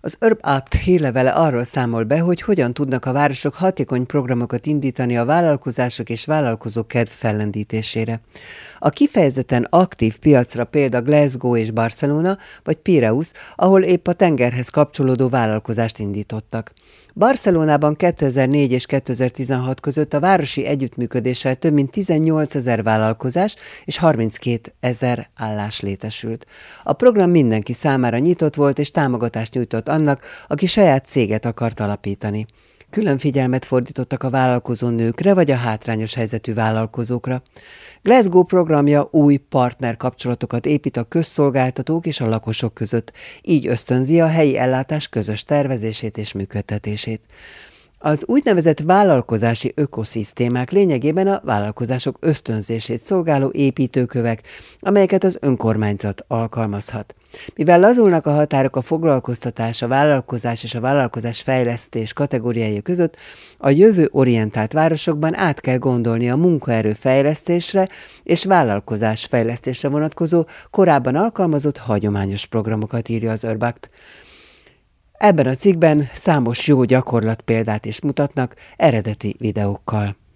Az Urb Act hírlevele arról számol be, hogy hogyan tudnak a városok hatékony programokat indítani a vállalkozások és vállalkozók kedv fellendítésére. A kifejezetten aktív piacra példa Glasgow és Barcelona, vagy Pireus, ahol épp a tengerhez kapcsolódó vállalkozást indítottak. Barcelonában 2004 és 2016 között a városi együttműködéssel több mint 18 000 vállalkozás és 32 000 állás létesült. A program mindenki számára nyitott volt és támogatást nyújtott annak, aki saját céget akart alapítani. Külön figyelmet fordítottak a vállalkozó nőkre vagy a hátrányos helyzetű vállalkozókra. Glasgow programja új partner kapcsolatokat épít a közszolgáltatók és a lakosok között, így ösztönzi a helyi ellátás közös tervezését és működtetését. Az úgynevezett vállalkozási ökoszisztémák lényegében a vállalkozások ösztönzését szolgáló építőkövek, amelyeket az önkormányzat alkalmazhat. Mivel lazulnak a határok a foglalkoztatás, a vállalkozás és a vállalkozás fejlesztés kategóriái között, a jövőorientált városokban át kell gondolni a munkaerő fejlesztésre és vállalkozás fejlesztésre vonatkozó, korábban alkalmazott hagyományos programokat, írja az Urb Act. Ebben a cikkben számos jó gyakorlatpéldát is mutatnak eredeti videókkal.